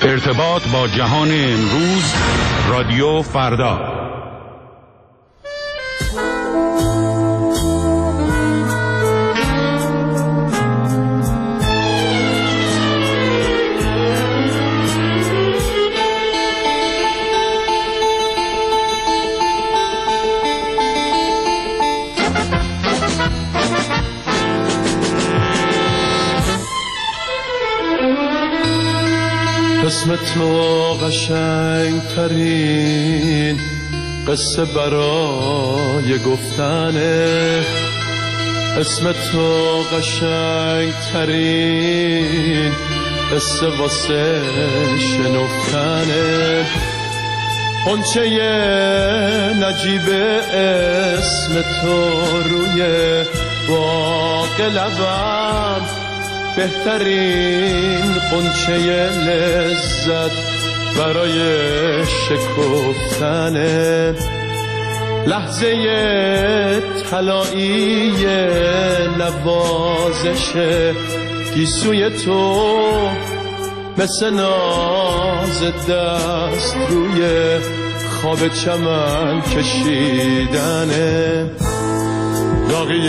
ارتباط با جهان امروز، رادیو فردا. اسم تو قشنگ ترین قصه برای گفتنه، اسم تو قشنگ ترین قصه واسه شنفتنه. قنچه نجیب اسم تو روی باغ لبم، بهترین قنچه لذت برای شکفتنه. لحظه طلایی نوازش گیسوی تو، مثل ناز دست روی خواب چمن کشیدنه. داغی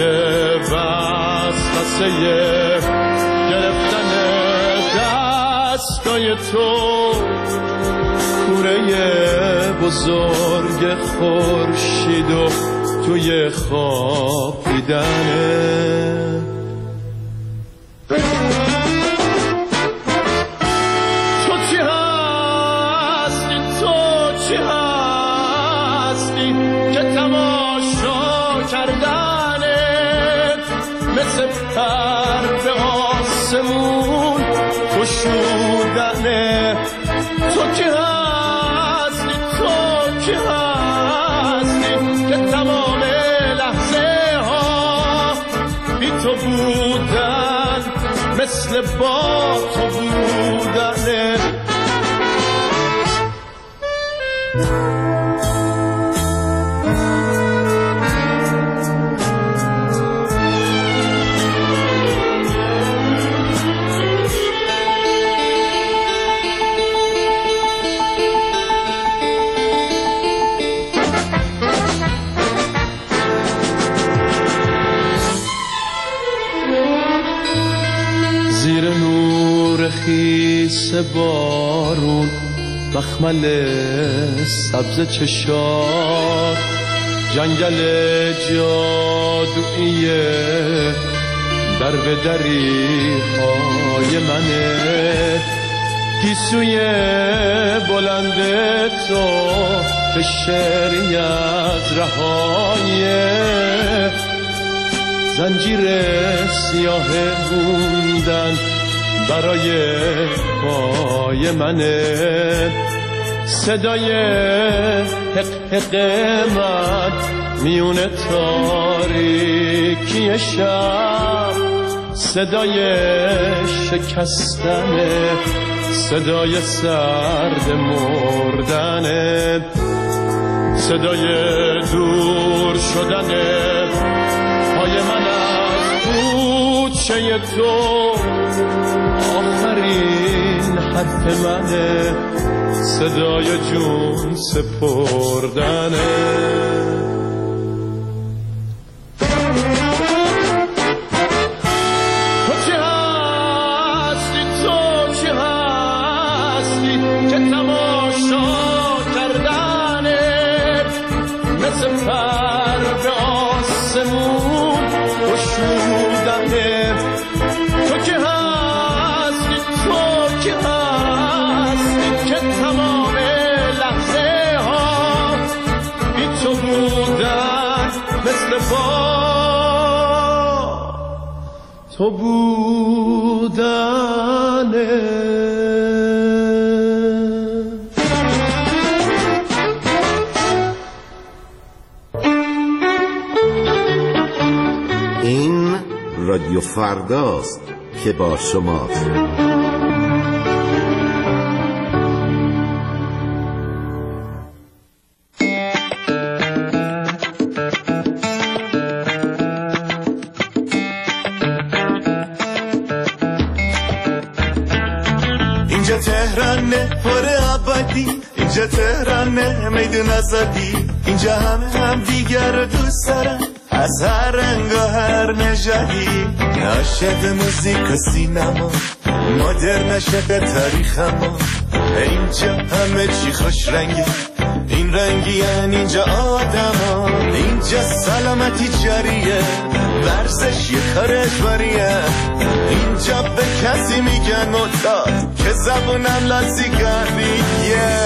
وسوسه گرفتن دستای تو، کوره بزرگ خورشید و توی خواب دیدنه. تو چی هستی، تو چی هستی که تماشا کردنت مثل پر به آسمون گشودنه. تو کی هستی، تو کی هستی که تمام لحظه ها بی تو بودن مثل با تو بودنه. زیر نور خیس بارون، مخمل سبز چشات، جنگل جادویی در به دری های منه. گیسوی بلند تو به شعری از رهایه، زنجیر سیاه موندن برای پای منه. صدای حق حق من میون تاریکی شب، صدای شکستنه، صدای سرد مردنه، صدای دور شدنه پای من از کوچه تو. آخرین حرف منه، صدای جون سپردنه. تو چی هستی، تو چی هستی که تماشا کردنت مثل پر به آسمون گشودنه. تو کی هستی، تو کی هستی که تمام لحظه ها بی تو بودن مثل با تو بودنه. این رادیو فرداست که با شماست. اینجا تهرانه پر آبادی، اینجا تهرانه میدون آزادی، اینجا هم دیگر رو دوست دارن از هر رنگ و هر نژادی. عاشق موزیک و سینما، مدرن عاشق تاریخ ما، اینجا همه چی خوش رنگه، این رنگی یعنی اینجا آدم، اینجا سلامتی جاریه، ورزش یه کار اجباریه، اینجا به کسی میگن معتاد که زبونم لازیگاریه.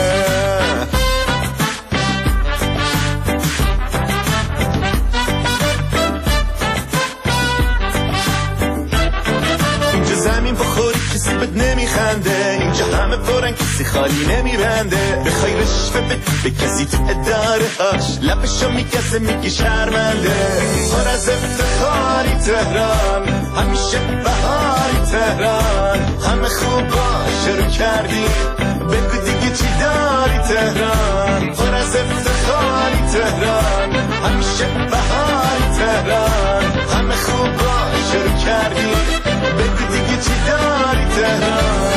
اینجا زمین بخوری کسی بد نمیخنده، اینجا همه پرن کسی خالی نمیبنده، بخوای رشوه به کسی تو اداره هاش لبشو میگزه میگی شرمنده. پر از افتخاری تهران، همیشه بهاری تهران، همه خوبا شروع کردی بگو دیگه چی داری تهران. پر از افتخاری تهران، همیشه بهاری تهران، همه خوبا شروع کردی بگو دیگه چی داری تهران.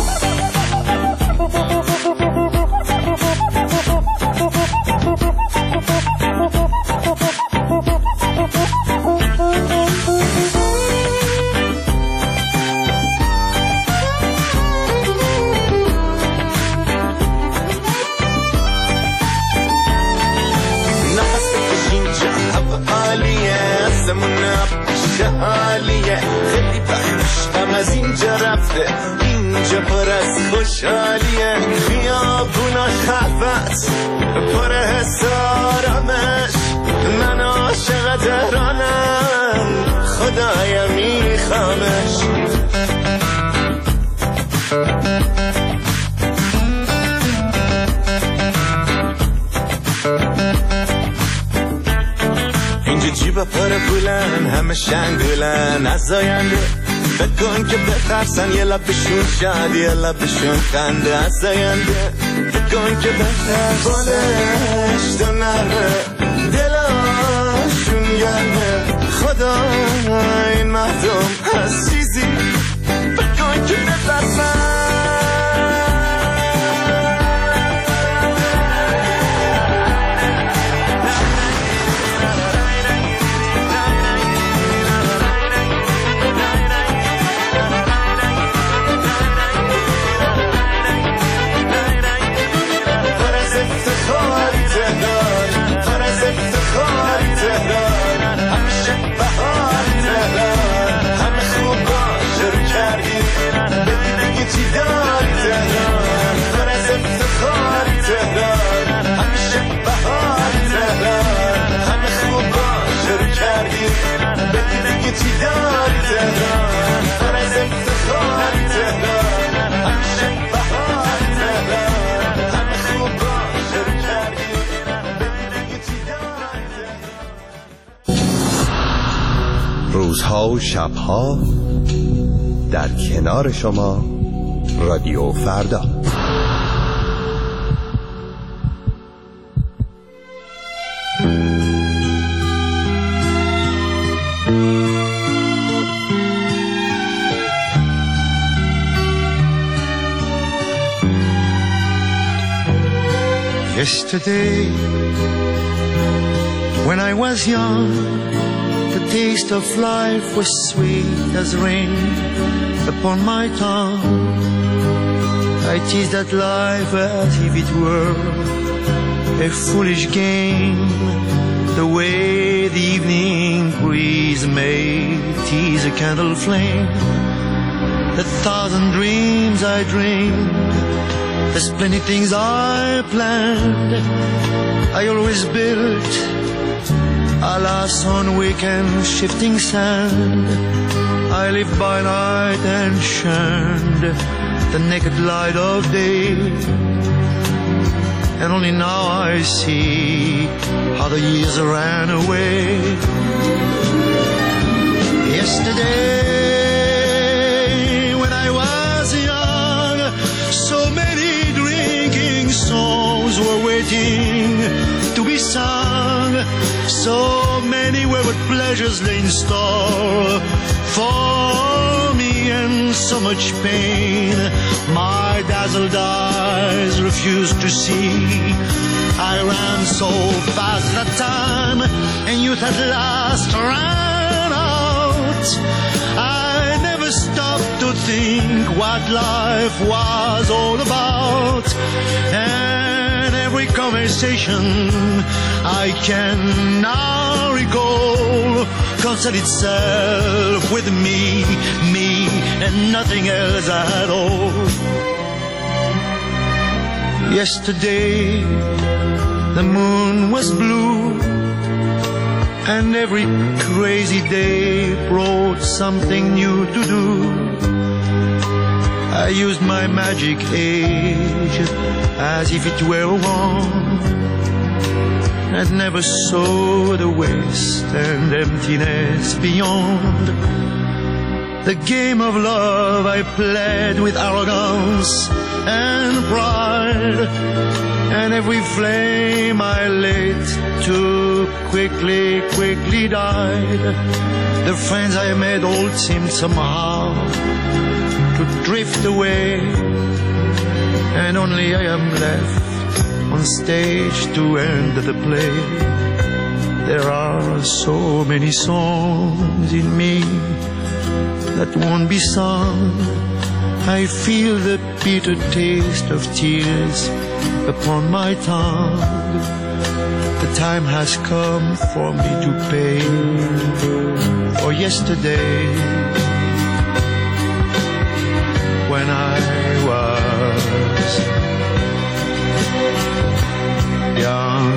عالیه خیلی بخشم از اینجا رفته، اینجا پر از خوشحالیه، خیابوناش خلوت پر حس آرامش، من عاشق تهرانم خدایا میخوامش. جیبا پر پولن همه شنگولن از آینده، بکن که بترسن یه لبشون شاد یه لبشون خنده، از آینده بکن که بترسن بالش تو نرمه دلاشون گرمه، خدا این مردم از چیزی بکن که بترسن. روزها و شبها در کنار شما رادیو فردا. Yesterday, when I was young, the taste of life was sweet as rain upon my tongue. I teased at life as if it were a foolish game, the way the evening breeze may tease a candle flame. The thousand dreams I dreamed, the splendid things I planned, I always built, alas, on weak and shifting sand. I lived by night and shunned the naked light of day, and only now I see how the years ran away. Yesterday, when I was young, so many drinking songs were waiting to be sung. So many wayward pleasures lay in store for me, and so much pain dazzled eyes refused to see. I ran so fast that time, and youth at last ran out. I never stopped to think what life was all about. And every conversation I can now recall concerned itself with me, and nothing else at all. Yesterday the moon was blue, and every crazy day brought something new to do. I used my magic age as if it were a wand, and never saw the waste and emptiness beyond. The game of love I played with arrogance and pride, and every flame I lit too quickly died. The friends I made all seemed somehow to drift away, and only I am left on stage to end the play. There are so many songs in me that won't be sung. I feel the bitter taste of tears upon my tongue. The time has come for me to pay for yesterday, when I was young.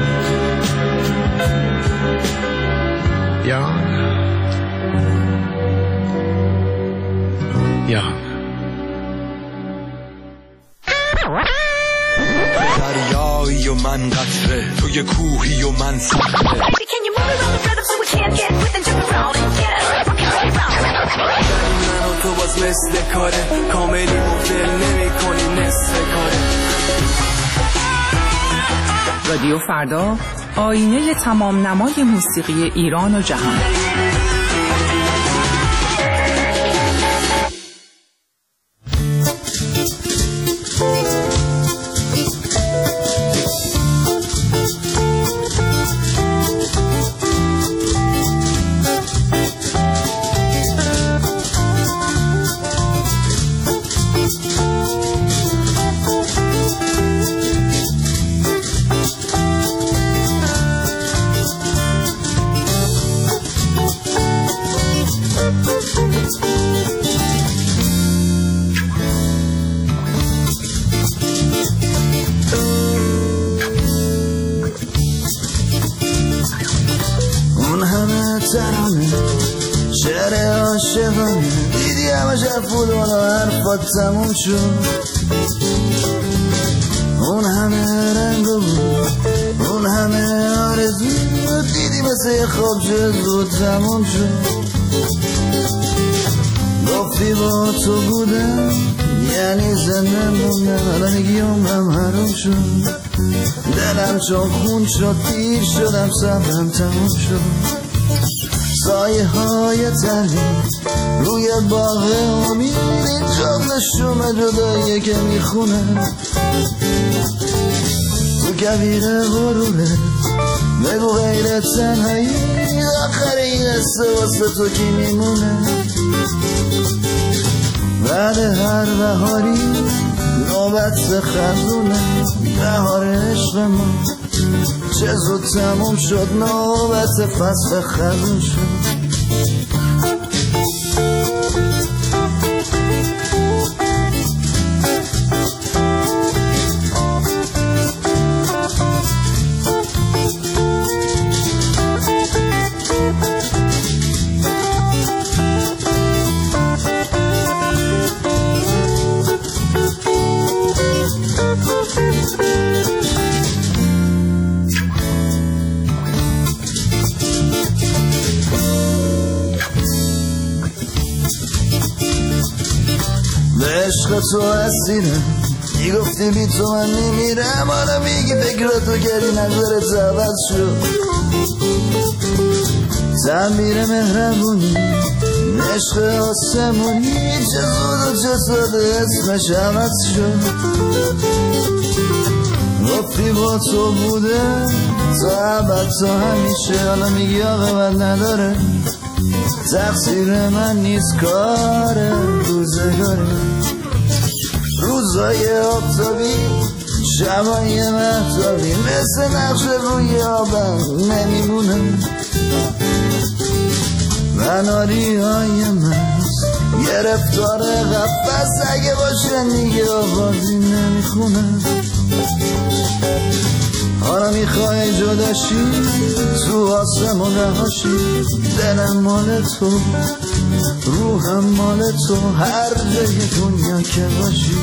دریایی و من قطره، توی کوهی و من صخره. من و تو باز مثل کاره، کاملی مفدل نمی کنی نصف کاره. رادیو فردا، آینه تمام نمای موسیقی ایران و جهان. تموم شد اون همه رنگ بود، اون همه آرزو دیدی مثل خواب زود تموم شد. گفتی با تو بودم یعنی زنده موندم، الان میگی عمرم حروم شد. دلم چون خون شد پیر شدم، صبرم تموم شد. سایه های تنی روی باغ امید، اینجا نشوم جداییه که میخونه. تو کویر غروبه بگو غیر تنهایی، آخر این قصه واسه تو کی میمونه. بعد هر بهاری نوبت خزونه، بهار عشق ما چه زود تموم شد، نوبت فصل خزون شد. عشق تو اسیرم، میگفتی بی تو من میمیرم، حالا میگی فکراتو کردی نظرت عوض شد. تعمیر مهربونی عشق آسمونی چه زود و چه ساده اسمش عوض شد گفتی با تو بوده تا ابد تا همیشه حالا میگی عاقبت نداره تقصیر من نیست کار روزگاره روزای آفتابی شبای مهتابی مثل نقش روی آبم نمیمونه مناری های مست گرفتار قفص اگه باشه دیگه آوازی نمیخونه حالا میخوای جداشی تو آسمون رهاشی دلم مال تو روحم مال تو هر جای دنیا که باشی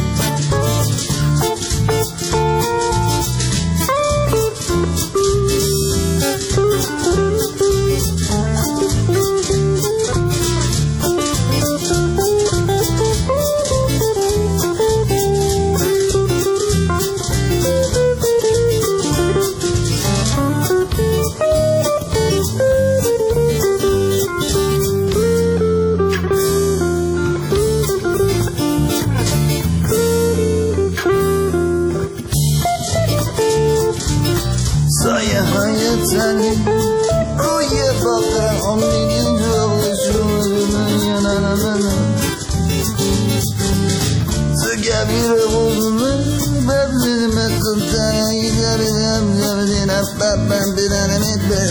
سایه های تنی روی باقر امیدین جوابشو ببینه نه تو گبیر قدومه ببینیم اتون تنهی داریدم جبدینم ببن بیدنمید به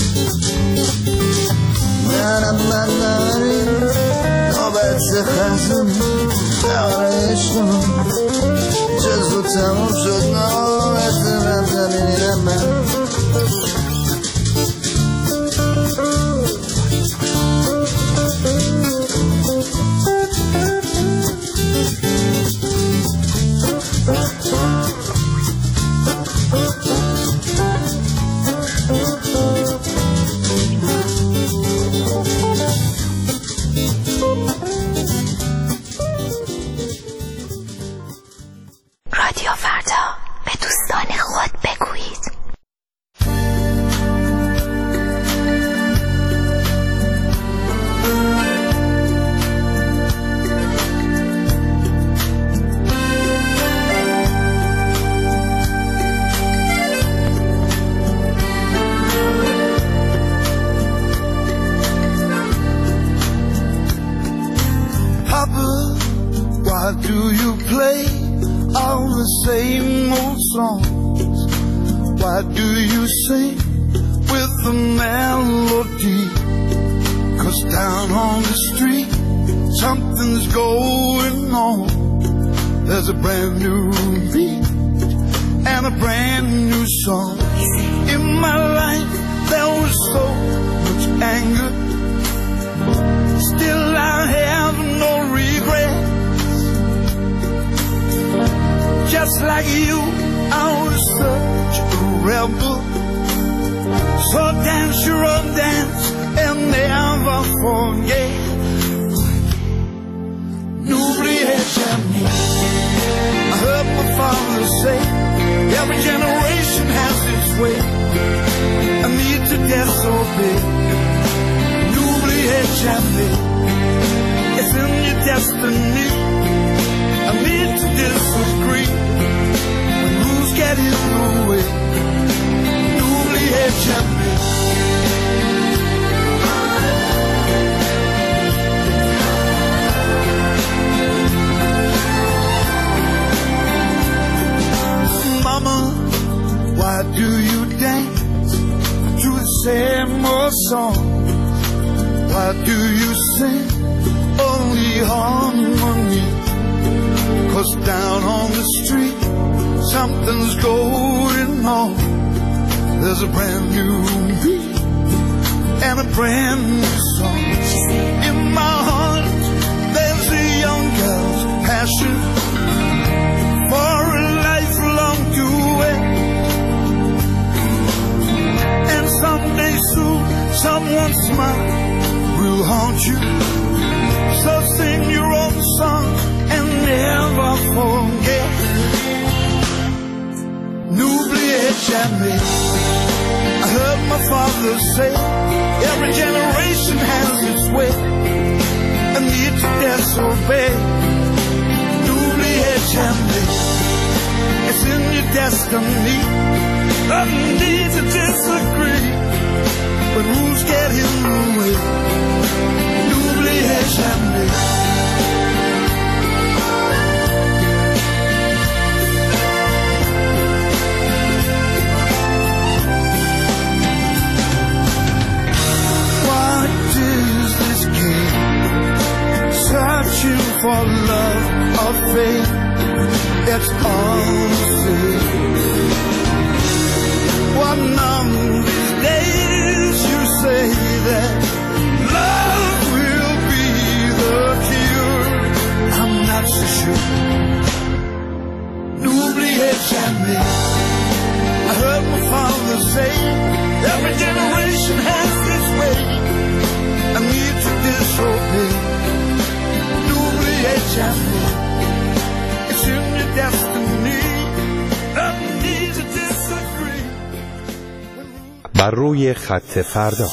من ناریم نوبت خزم داره عشقم جزو تموم شد نوبت من زمینیرم من رادیو فردا به دوستان خود بگویید. Papa, why do you play all the same old songs? Why do you sing with the melody? 'Cause down on the street something's going on. There's a brand new beat and a brand new song. In my life there was so much anger, still I have no regrets. Just like you, I was such a rebel. So dance your own dance and never forget. N'oubliez jamais. I heard my father say, every generation has its way. I need to disobey. N'oubliez jamais. It's in your destiny. I need to disagree. When rules get in the way, n'oubliez jamais. Mama, why do you dance to the same old song? Why do you sing only harmony? 'Cause down on the street something's going on. There's a brand new beat and a brand new song. In my heart there's a young girl's passion for a lifelong duet. And someday soon someone's smile will haunt you. So sing your own song and never forget. N'oubliez jamais. I heard my my father say, every generation has its way, and need to disobey. N'oubliez jamais, it's in your destiny. Nothing need to disagree, but rules get in the way. N'oubliez jamais. Searching for love or faith, it's all the same. One of these days you say that love will be the cure. I'm not so sure. N'oubliez jamais. I heard my father say, every generation has its way. I need to disobey. It's in your destiny. Nothing needs to disagree. بر روی خط فردا.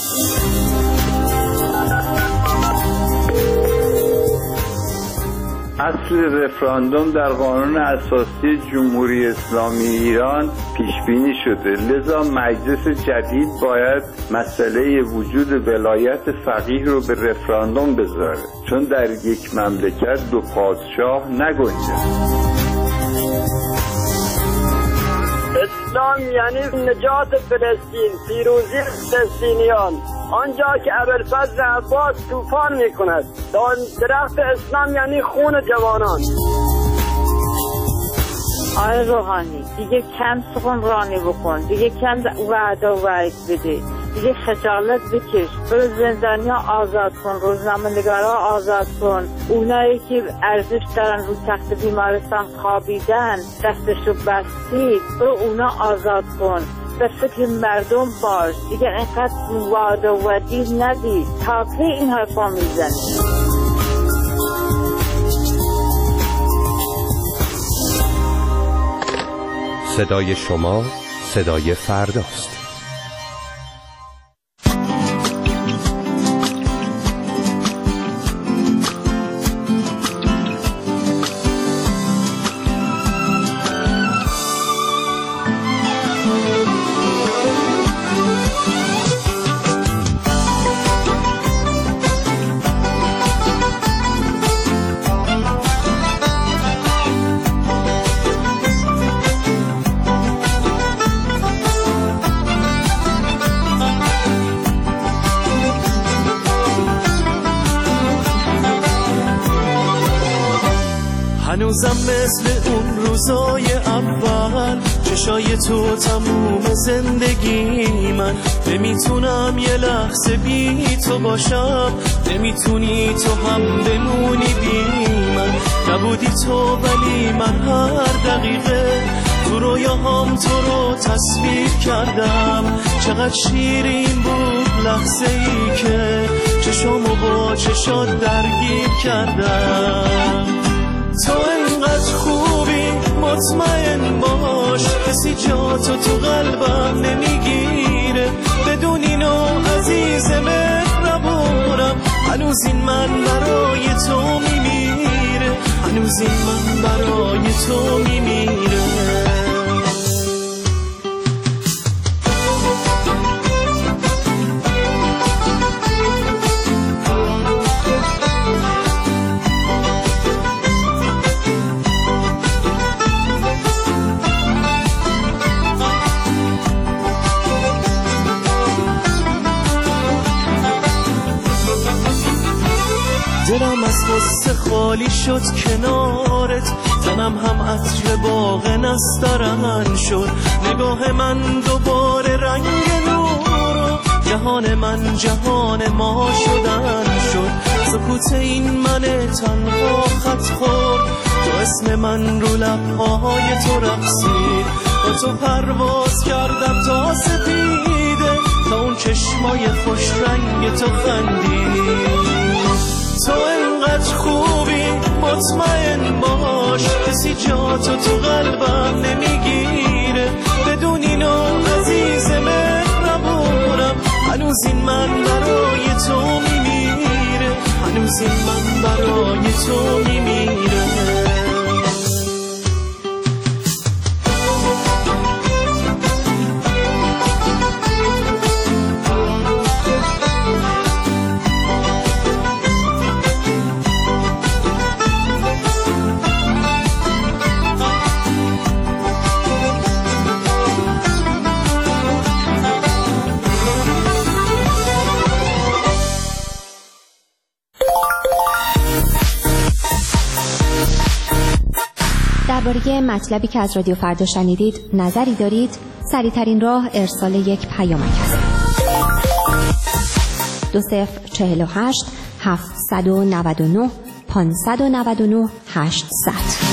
اصل رفراندوم در قانون اساسی جمهوری اسلامی ایران پیش بینی شده، لذا مجلس جدید باید مسئله وجود ولایت فقیه رو به رفراندوم بذاره، چون در یک مملکت دو پادشاه نگنجد. اسلام یعنی نجات فلسطین، پیروزی فلسطینیان. آنجا که ابوالفضل عباس طوفان میکند، درخت اسلام یعنی خون جوانان. آقای روحانی دیگه کم سخنرانی بکن، دیگه کم وعده و وعید بده، دیگه خجالت بکش، برو زندانیا آزاد کن، روزنامه‌نگارا آزاد کن، اونایی که ارزش دارن رو تخت بیمارستان خوابیدن دستشو بستی، برو اونا آزاد کن. به فکر مردم باش، دیگه اینقدر وعده و وعید ندی. تا کی این حرفا میزنی؟ صدای شما صدای فرداست. هنوزم مثل اون روزای اول، چشای تو تموم زندگی من. نمیتونم یه لحظه بی تو باشم، نمیتونی تو هم بمونی بی من. نبودی تو ولی من هر دقیقه تو رویاهام تو رو تصویر کردم. چقدر شیرین بود لحظه ای که چشامو با چشات درگیر کردم. تو انقدر خوبی مطمئن باش، کسی جاتو تو قلبم نمیگیره. بدون اینو عزیز مهربونم، هنوز این من برای تو میمیره، هنوز این من برای تو میمیره. دلم از غصه خالی شد کنارت، تنم هم عطر باغ نسترن شد. نگاه من دوباره رنگ نور، جهان من جهان ما شدن شد. سکوت این من تنها خط خورد، تو اسم من رو لبهای تو رقصید. با تو پرواز کردم تا سپیده، تا اون چشمای خوش رنگ تو خندید. تو انقدر خوبی مطمئن باش، کسی جاتو تو قلبم نمیگیره. بدون اینو عزیز مهربونم، هنوز این من برای تو میمیره، هنوز این من برای تو میمیره. درباره مطلبی که از رادیو فردا شنیدید نظری دارید؟ سریع‌ترین راه ارسال یک پیامک است. 2048 799 599 800.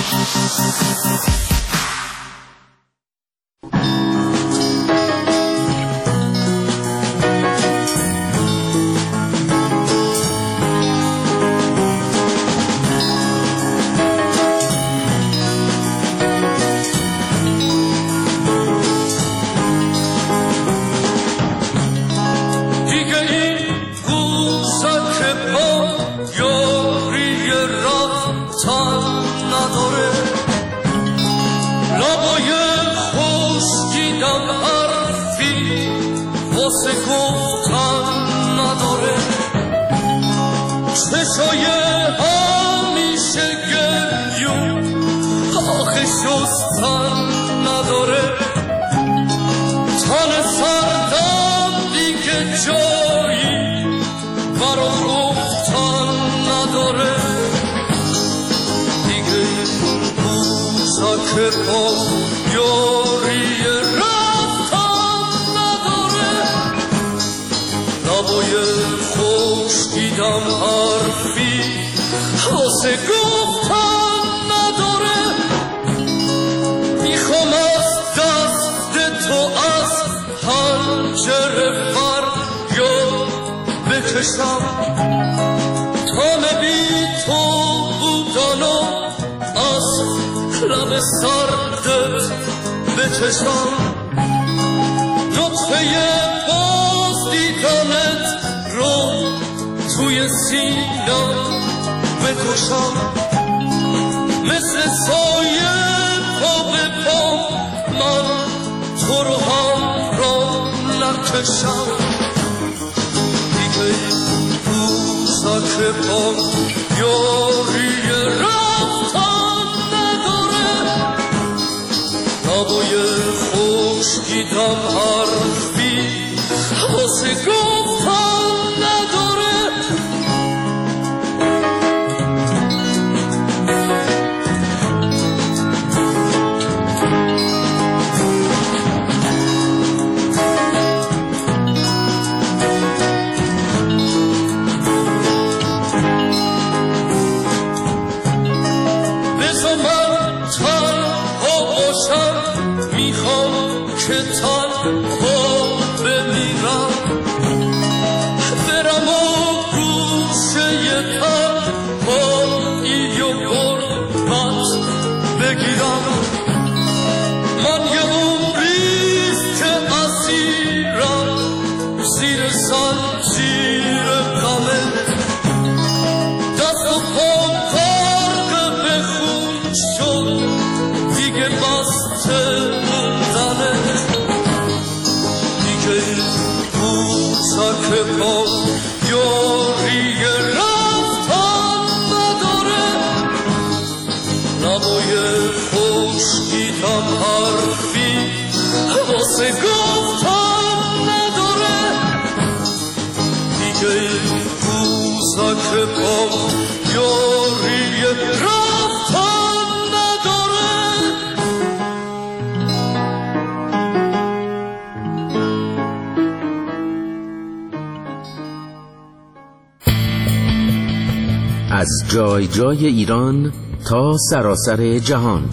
از جای جای ایران تا سراسر جهان،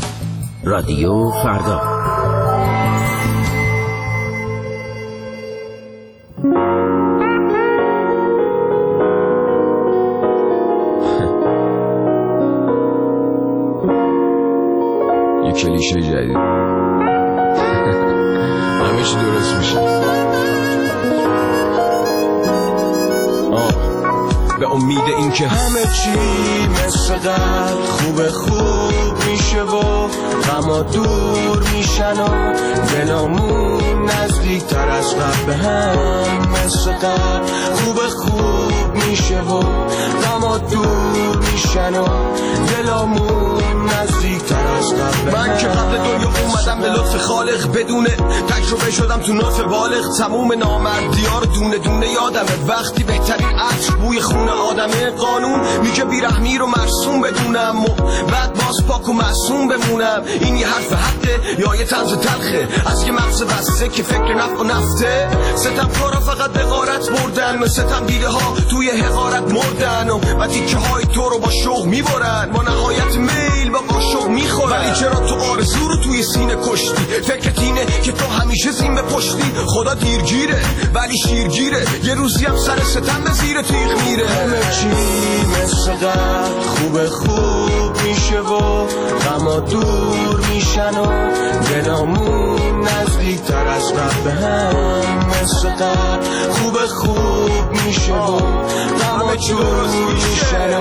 رادیو فردا. یه کلیشه جدید همه چی درست میشه. به امید این که همه چی مثل قبل خوب میشه و غما دور میشن و دلامون نزدیک تر از قبل به هم مثل قبل خوب میشه و غما دور میشن و دلامون نزدیک تر از قبل. من که قبل دنیا اومدم به لطف خالق بدونه تجربه شدم تو نطف بالغ تموم نامردی‌ها رو دونه دونه یادمه وقتی بهترین عطر بوی خون آدمه قانون میگه بیرحمی رو مرسوم بدونم و بعد باز پاک و معصوم بمونم. این یه حرف حقه یا یه طنز تلخه از یه مغز بسته که فکر نفع و نفته. ستم کارا فقط به غارت بردن و ستم دیده ها توی حقارت مردن و تیکه های تو رو با شوق میبرن با نهایت میل با قاشق میخورن. ولی چرا تو آرزو رو توی سینه کشتی؟ فکرت اینه که تو همیشه زین به پشتی. خدا دیرگیره ولی شیرگیره یه روزی هم سر ستم به زیر تیغ میره. همه چی مثل قبل خوب میشه و غما دور میشن و دلامون نزدیک تر از قبل به هم مثل قبل خوب میشه و غما دور میشن و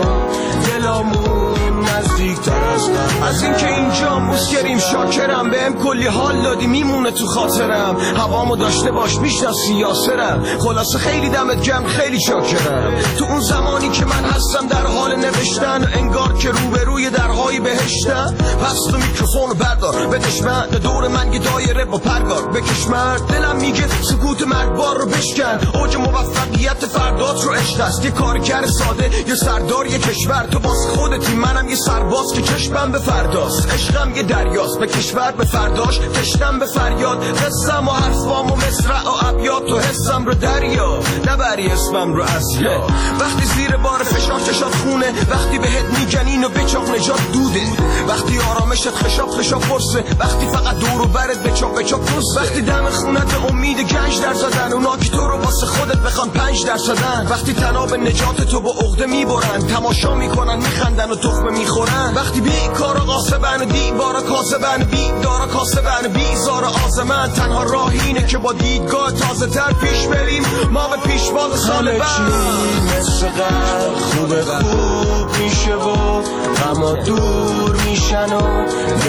دلامون نزدیک تر از قبل. از این که اینجا مسکریم شاکرم بهم کلی حال دادی میمونه تو خاطرم. هوامو داشته باش میشناسی یاسرم. خلاصه خیلی دمت گرم خیلی شاکرم. تو اون زمانی که من هستم در حال نوشتن و انگار که روبروی درهای بهشتم. پس تو میکروفونو بردار بدش من دور من یه دایره با پرگار بکش مرد. دلم میگه سکوت مرگبار رو بشکن. اوج موفقیت فردات رو عشق است. یه کارگر ساده یه سردار یه کشور. تو باز خودتی منم یه سرباز که چشمم به فرداست. عشقم یه دریاست به کشور به فرداش تشتم به فریاد. قصم و حرفام و مصرع و ابیات تو حسم رو دریا نبری اسمم رو از یا. وقتی زیر بار فشار چشات خونه وقتی بهت میگن اینو بچاق نجات دوده. وقتی آرامشت خشاب پرسه وقتی فقط دور و برت بچاق پرسه. وقتی دم خونت امید گنج در زدن اونا که تو رو واسه خودت بخوان 5%. وقتی تناب نجات تو با عقده میبرن تماشا میکنن میخندن و تخمه میخورن. وقتی بیکارا قاسبن دیوارا کاسبن بیدارا کاسبن بیزار آزمن. تنها راه اینه که با دیدگاه تازه تر پیش بریم ما به پیشواز سال بعد. مثل قبل خوب میشه و غما دور میشن و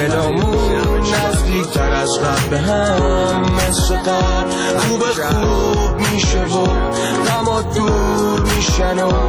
دلامون نزدیک تر از قبل به هم مثل قبل خوب میشه و غما دور میشن و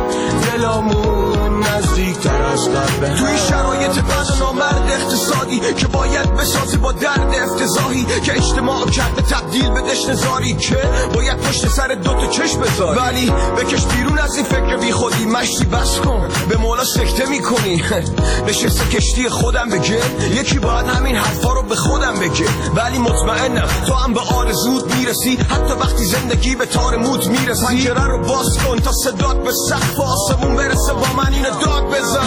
دلامون نزدیک تر از قبل به هم. توی شرایط بد و نامرد اقتصادی که باید بسازی با درد افتضاحی که اجتماع کرده تبدیل به دشنزاری که باید پشت سر دوتا چشم بذاری. ولی بکش بیرون از این فکر بی خودی مشتی بس کن به مولا سکته میکنی. نشسته کشتی خودم بگه یکی باید همین حرفا رو به خودم بگه. ولی مطمئنم تو هم به آرزوت میرسی حتی وقتی زندگی به تار موت میرسی. پنجره رو باز کن تا صدات به سقف آسمون برسه با من اینو داد بزن.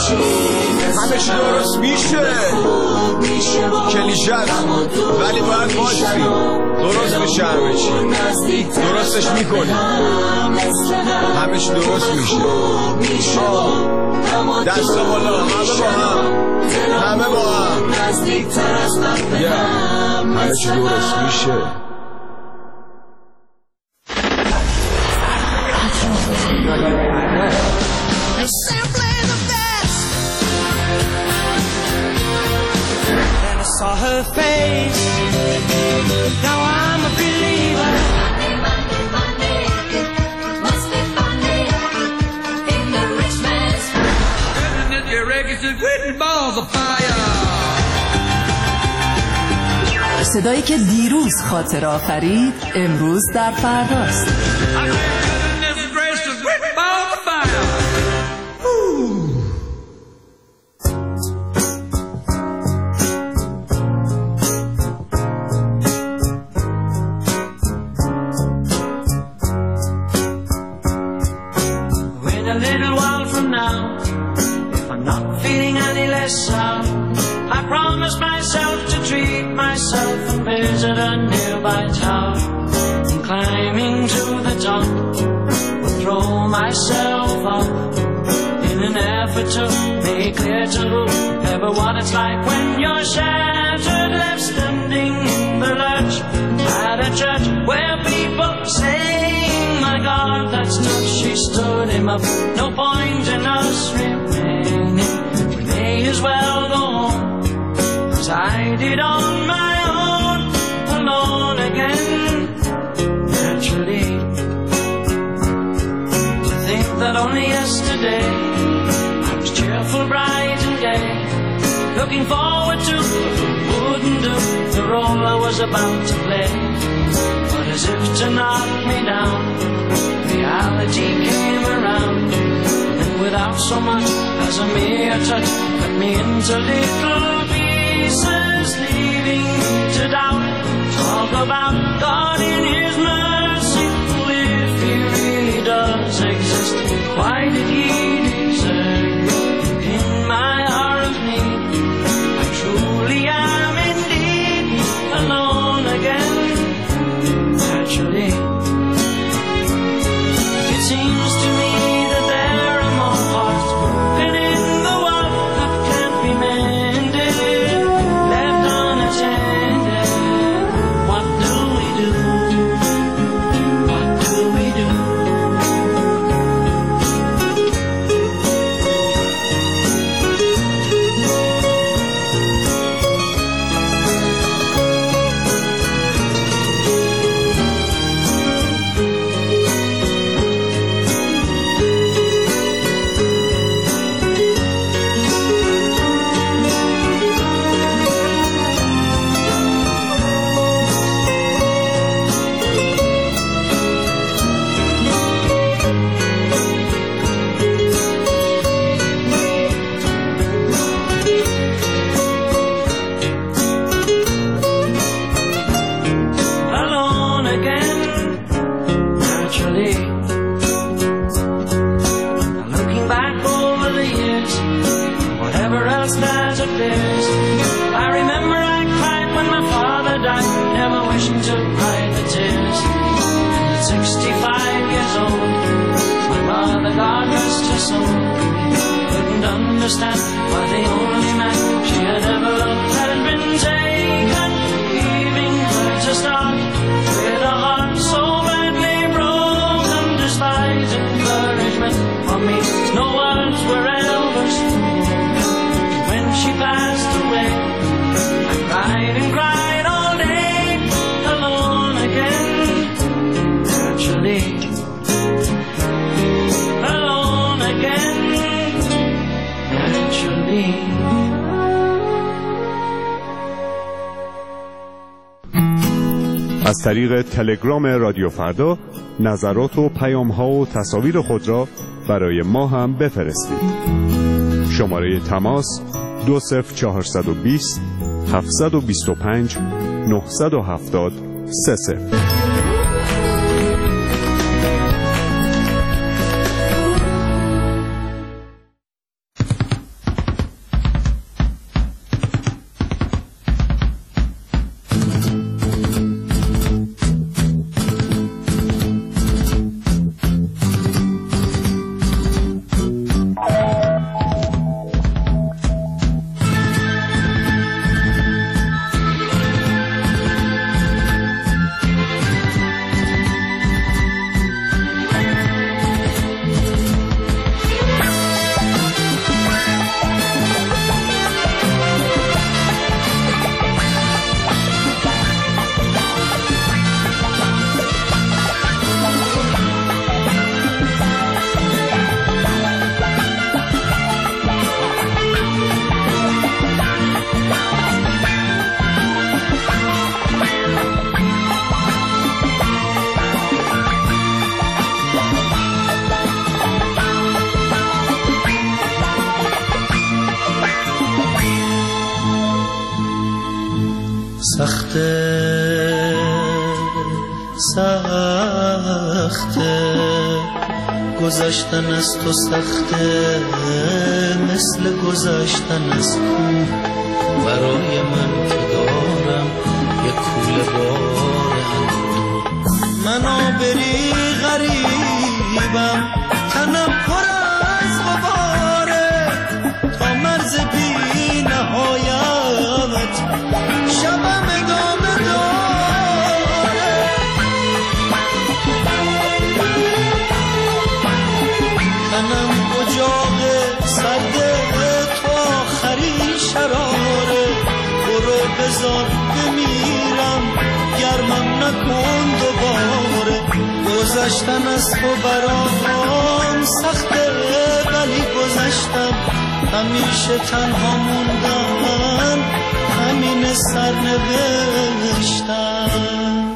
همه چی درست میشه کلیشه ولی باید باشی درست بشه. همه چی درستش میکنی همه چی درست میشه. دست بالا همه با هم همه چی درست میشه. Saw her face. Now I'm a believer. Must be funny in the rich man's world. Your records are written balls of fire. صدایی که دیروز خاطر آفرید امروز در فرداست. Visit a nearby tower and climbing to the top will throw myself up in an effort to make clear to whoever what it's like when you're shattered, left standing in the lurch at a church where people say, my God, that's tough. She stood him up. No 'cause I did on my own, alone again. Naturally, to think that only yesterday I was cheerful, bright and gay, looking forward to wouldn't do the role I was about to play. But as if to knock me down, reality came around, and without so much as a mere touch, cut me into little pieces, leaving to doubt. Talk about God in His mercy, if He really does exist, why did He desert me in my hour of need? I truly am indeed alone again. Naturally, it seems to me that there are more hearts broken in the world that can't be mended, left unattended. What do we do? What do we do? Alone again, naturally. Looking back over the years, whatever else that appears, I remember I cried when my father died, never wishing to hide the tears. And at 65 years old, my mother, God rest her soul, couldn't understand why the only man she had ever loved had been taken, leaving her to start with a heart so badly broken. Despite encouragement from me, no words were ever spoken. When she passed away, I cried and cried all day, alone again. Naturally, alone again. Naturally. از طریق تلگرام رادیو فردا نظرات و پیام‌ها و تصاویر خود را برای ما هم بفرستید. شماره تماس 20420 725 970 30. سخته گذشتن از تو سخته مثل گذشتن از کوه برای من که دارم یک کوله بار من آبری غریبم تنم پر از غباره تا مرز بی نهایت شبم ادامه داره تنم اجاق سرد تو آخری شراره بذار بمیرم، گرمم نکن دوباره. گذشتن از تو برام سخته ولی گذشتم، همیشه تنها موندن همین سرنوشتم.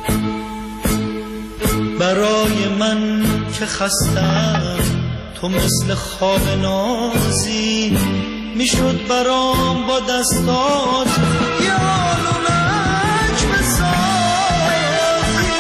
برای من که خستم تو مثل خواب نازی، میشد برام با دستات یالونک بسازی.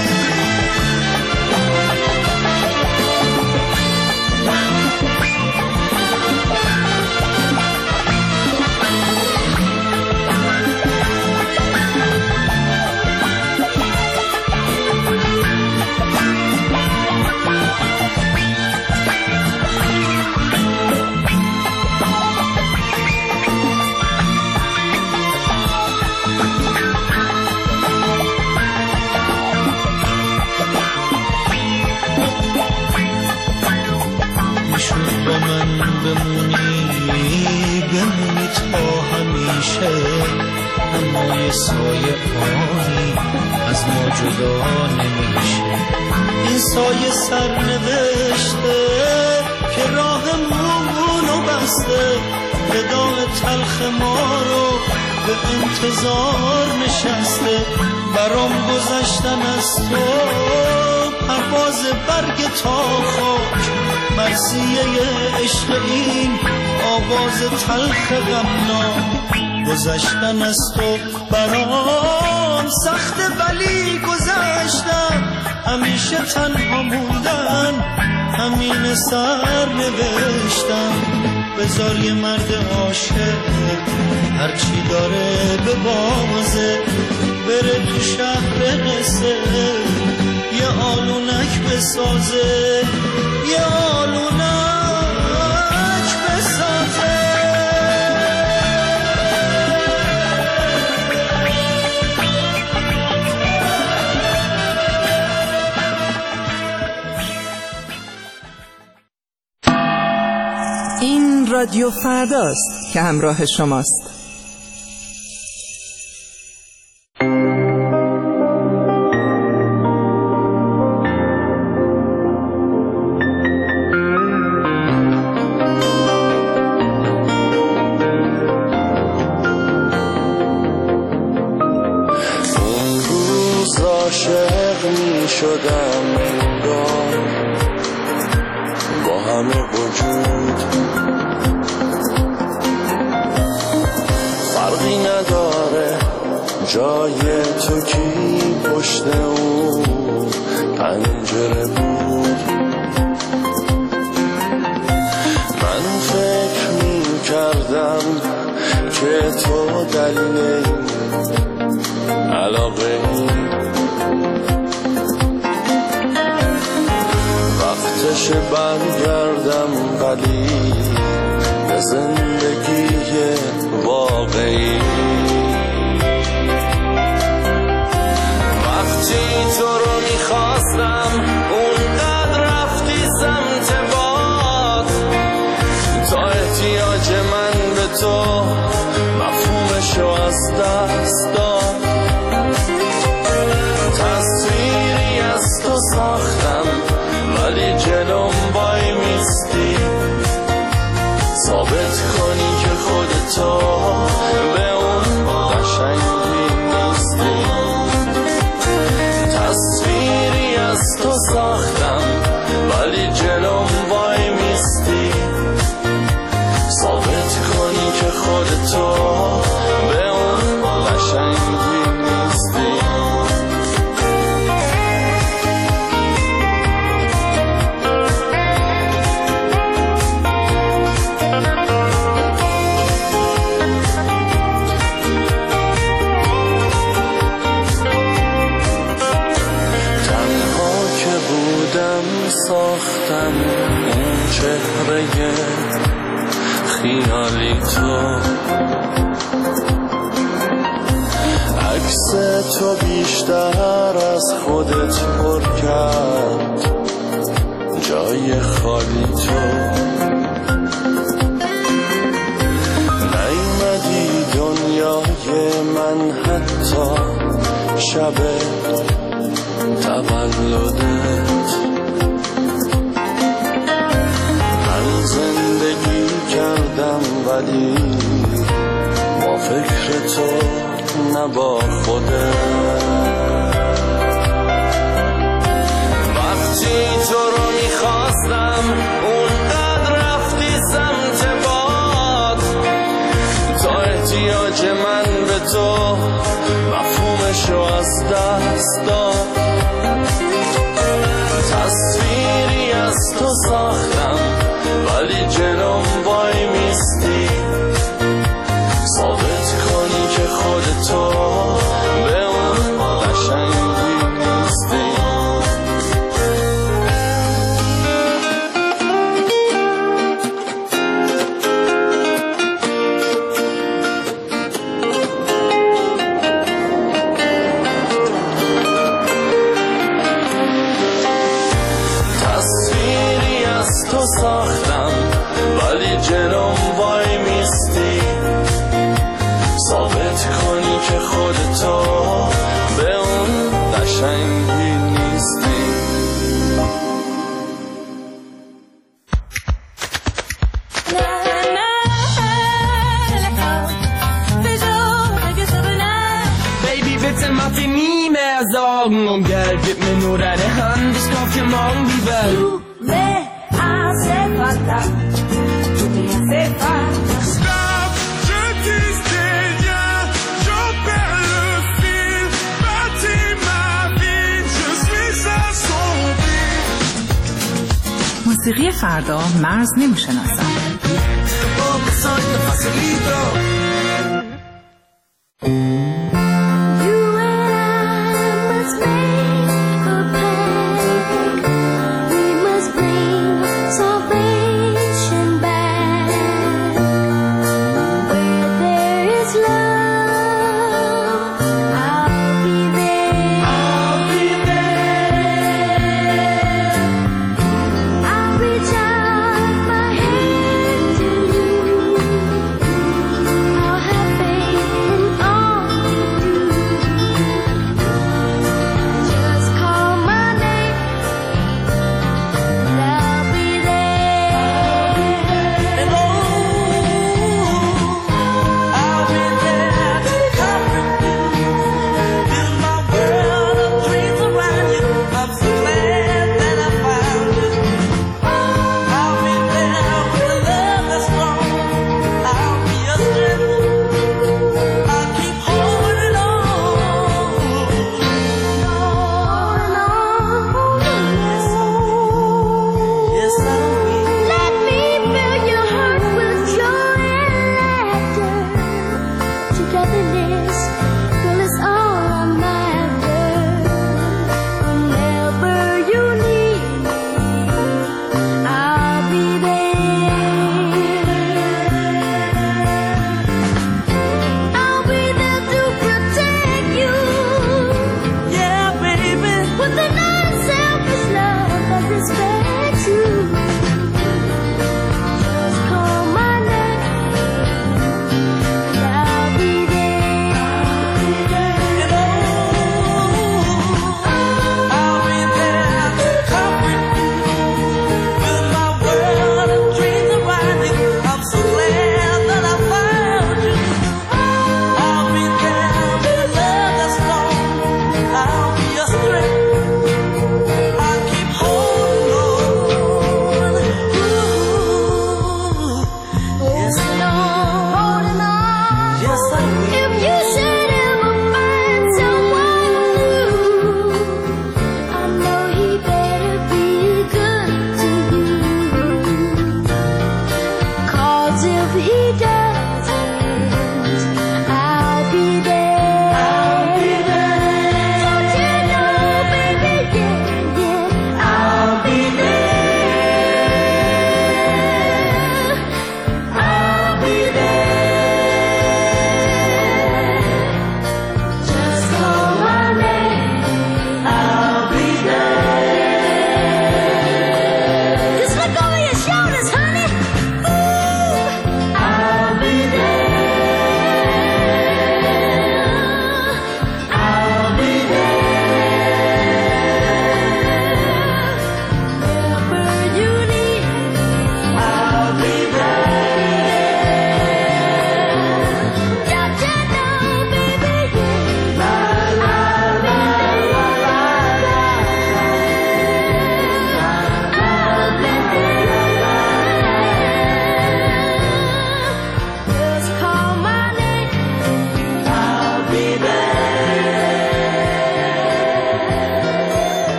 بمونی تا همیشه، اما یه سایه آنی از ما جدا نمیشه. این سایه سرنوشته که راهمونو بسته، وداع تلخ ما رو به انتظار نشسته. برام گذشتن از تو پرواز برگ تا خاک، مرثیه عشق این آواز تلخ غمناک. گذشتن از تو برام سخته ولی گذشتم، همیشه تنها موندن همین سرنوشتم. بذار یه مرد عاشق هرچی داره به بازه، بره تو شهر قصه یه آلونک بسازه، یه آلونک بسازه. این رادیو فرداست که همراه شماست. عاشق می شدم انگار با همه وجود، فرقی نداره جای تو کی پشت اون پنجره بود. من فکر می کردم که تو دلیل علاقه وقتش برگردم ولی به زندگی واقعی. وقتی تو رو میخواستم اونقدر رفتی سمت باد، تا احتیاج من به تو مفهومشو از دست داد. تصویری از تو ساختم ولی جلوم وای میستی، ثابت کنی که خودتو به اون قشنگی نیستی. تصویری از تو ساختم ولی جلوم وای میستی، ثابت کنی که خودتو به اون قشنگی نیستی. ساختم اون چهره خیالی تو، عکس تو بیشتر از خودت پر کرد جای خالی تو. نیومدی دنیای من من حتی شب تولدت. من زندگی کردم ولی با فکر تو نه با خودت. وقتی تو رو میخواستم اونقدر رفتی سمت باد تا احتیاج من به تو مفهومشو از دست داد. تصویری از تو ساختم ولی جلوم وای میستی ثابت کنی که خودتو به اون قشنگی نیستی. تصویری از تو ساختم ولی جلوم وای میستی ثابت کنی که خودتو به اون قشنگی نیستی. Baby, bitte mach dir nie mehr Sorgen um Geld, gib mir nur deine Hand, ich kauf dir morgen die Welt. Tu me hace falta, tu me hace falta. Stop, je dis rien, j'en perds le fil, bâtis ma vie, je suis assombri. موسیقی فردا مرز نمیشناسد.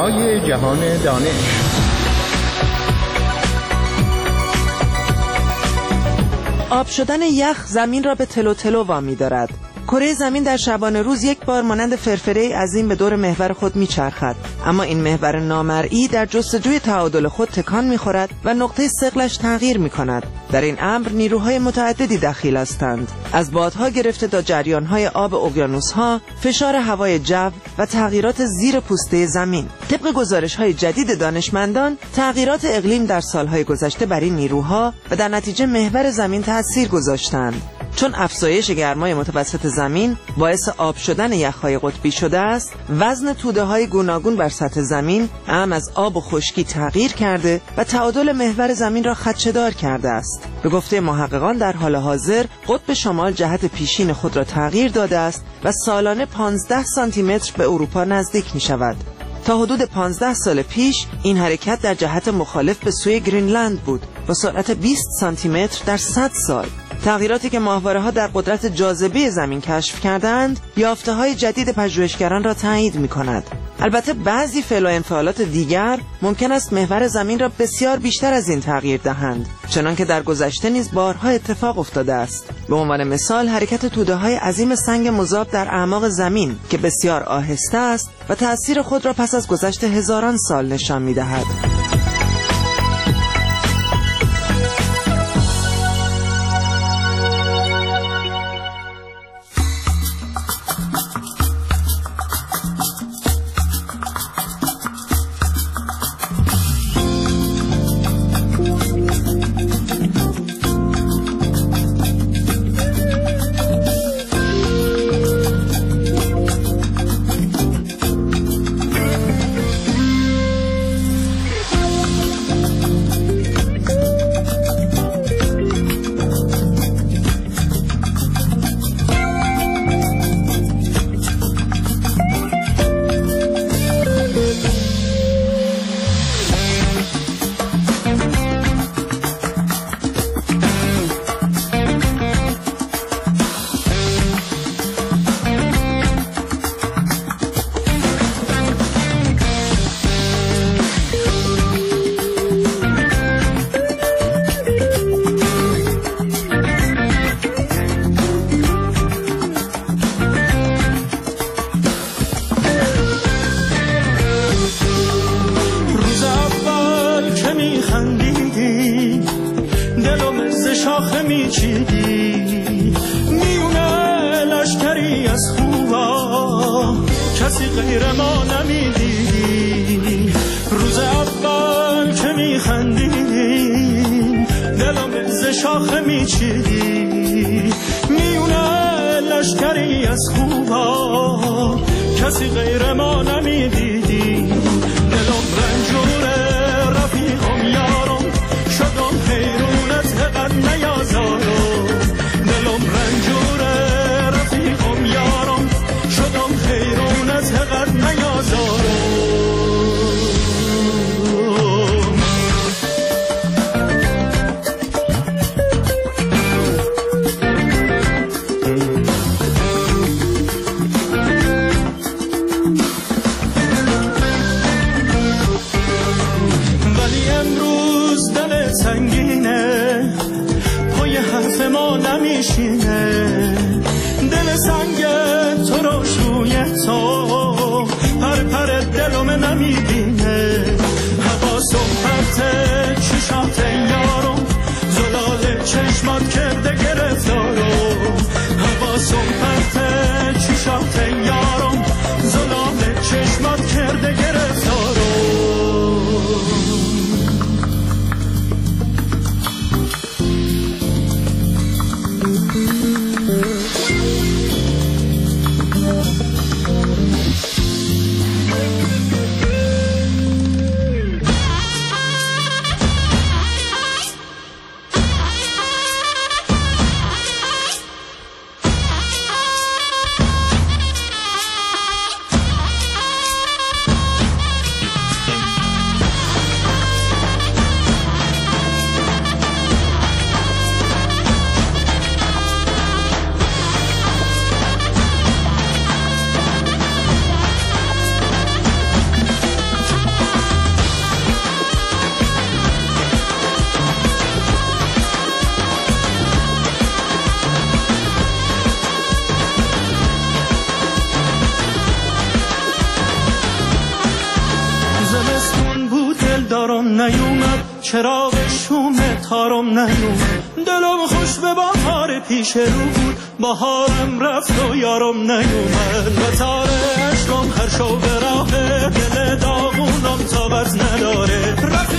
های جهان دانش. آب شدن یخ زمین را به تلو تلو وامی دارد. کره زمین در شبانه روز یک بار مانند فرفره عظیم به دور محور خود میچرخد، اما این محور نامرئی در جستجوی تعادل خود تکان میخورد و نقطه ثقلش تغییر میکند. در این امر نیروهای متعددی دخیل هستند، از بادها گرفته تا جریانهای آب اقیانوسها، فشار هوای جو و تغییرات زیر پوسته زمین. طبق گزارش‌های جدید دانشمندان، تغییرات اقلیم در سالهای گذشته بر این نیروها و در نتیجه محور زمین تأثیر گذاشتند. چون افزایش گرمای متوسط زمین باعث آب شدن یخ‌های قطبی شده است، وزن توده‌های گوناگون بر سطح زمین اعم از آب و خشکی تغییر کرده و تعادل محور زمین را خدشه‌دار کرده است. به گفته محققان در حال حاضر قطب شمال جهت پیشین خود را تغییر داده است و سالانه 15 سانتی متر به اروپا نزدیک می‌شود. تا حدود 15 سال پیش این حرکت در جهت مخالف به سوی گرینلند بود با سرعت 20 سانتی متر در 100 سال. تغییراتی که ماهواره‌ها در قدرت جاذبه زمین کشف کردند، یافته‌های جدید پژوهشگران را تایید می‌کند. البته بعضی فعل و انفعالات دیگر ممکن است محور زمین را بسیار بیشتر از این تغییر دهند، چنانکه در گذشته نیز بارها اتفاق افتاده است. به عنوان مثال حرکت توده‌های عظیم سنگ مذاب در اعماق زمین که بسیار آهسته است و تأثیر خود را پس از گذشت هزاران سال نشان می‌دهد. کسی غیر ما نمیدیدی. روز اول که میخندیدیم دلم ز شاخه میچیدی، میونه لشکری از خوبا کسی غیر ما نمیدیدی. دلم رنجوره رفیقم یارم شدم حیرونت قد نیازارم. دلم رنجوره رفیقم یارم شدم حیرونت قد نیازارم. ولی امروز دل سنگینه پای حرف ما نمیشینه. دل سنگ تو رو شوی تو پر پر دلم نمیبینه. حواسم پرته چشات یارم زلال چشمات کرده گرفتارم. حواسم پرته چشات یارم زلال چشمات کرده گرفتارم. چراغ شوم تارم نیوم دلم خوش به بهار پیش رو بود بهارم رفت و یارم نیومد و تاره عشقم هر شو به راه دل داغونم طاقت نداره